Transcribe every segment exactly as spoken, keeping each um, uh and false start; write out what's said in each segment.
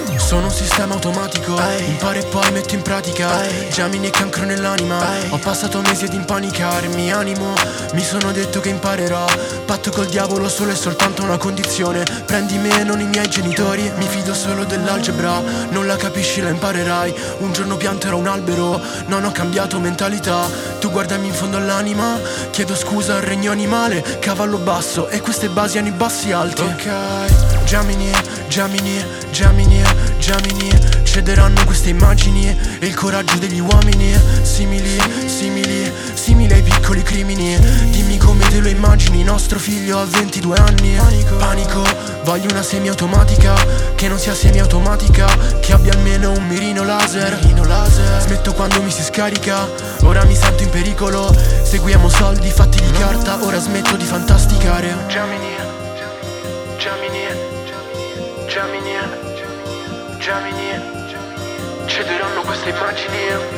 Sono un sistema automatico, imparo e poi metto in pratica. Gemini e cancro nell'anima. Ho passato mesi ad impanicarmi, animo. Mi sono detto che imparerò. Patto col diavolo solo e soltanto una condizione: prendi me, non i miei genitori. Mi fido solo dell'algebra, non la capisci, la imparerai. Un giorno pianterò un albero, non ho cambiato mentalità. Tu guardami in fondo all'anima, chiedo scusa al regno animale. Cavallo basso e queste basi hanno i bassi alti. Ok, Gemini, Gemini, Gemini, Gemini. Cederanno queste immagini e il coraggio degli uomini. Simili, simili, simili ai piccoli crimini. Dimmi come te lo immagini, nostro figlio ha ventidue anni. Panico, panico, voglio una semiautomatica, che non sia semiautomatica, che abbia almeno un mirino laser. Mirino laser. Smetto quando mi si scarica, ora mi sento in pericolo. Seguiamo soldi fatti di carta, ora smetto di fantasticare. Gemini, Gemini, Gemini, Gemini. Cederanno queste immagini.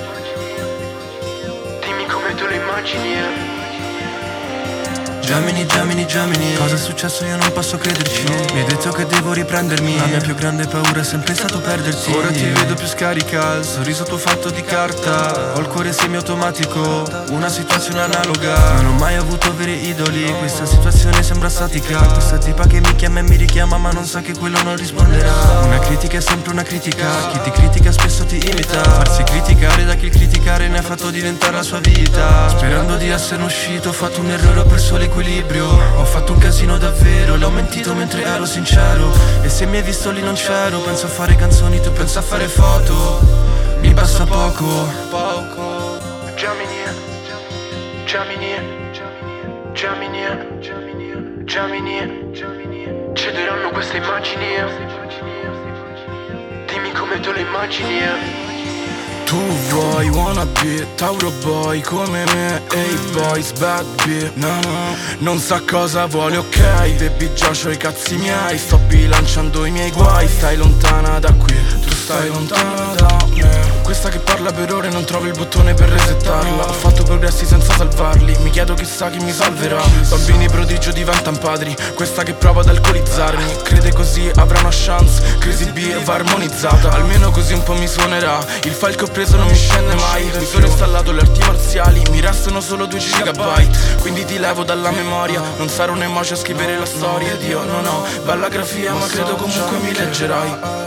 Dimmi come te lo immagini. Gemini, Gemini, Gemini. Cosa è successo io non posso crederci. Mi hai detto che devo riprendermi. La mia più grande paura è sempre stato perderti. Ora ti vedo più scarica, il sorriso tuo fatto di carta. Ho il cuore semiautomatico, una situazione analoga. Non ho mai avuto veri idoli, questa situazione sembra statica. Questa tipa che mi chiama e mi richiama ma non sa che quello non risponderà. Una critica è sempre una critica, chi ti critica spesso ti imita. Farsi criticare da chi il criticare ne ha fatto diventare la sua vita. Sperando di essere uscito ho fatto un errore, ho perso l'equilibrio. Ho fatto un casino davvero, l'ho mentito mentre ero sincero. E se mi hai visto lì non c'ero. Penso a fare canzoni, tu pensa a fare foto. Mi basta poco, poco. Gemini, Gemini, Gemini, Gemini. Cederanno queste immagini. Dimmi come te lo immagini. Tu vuoi wanna be Tauro boy come me. Hey boys bad bitch. No no, non sa cosa vuole, ok. Baby già c'ho i cazzi miei. Sto bilanciando i miei guai. Stai lontana da qui, tu stai lontana da me. Questa che parla per ore non trovo il bottone per resettarla. Ho fatto progressi senza salvarli, mi chiedo chissà chi mi salverà. Bambini prodigio diventano padri, questa che prova ad alcolizzarmi. Crede così avrà una chance, Crazy B va armonizzata. Almeno così un po' mi suonerà. Il file che ho preso non mi scende mai. Mi sono installato le arti marziali, mi restano solo due gigabyte. Quindi ti levo dalla memoria, non sarò un emoji a scrivere la storia. Ed io non ho bella grafia ma credo comunque mi leggerai.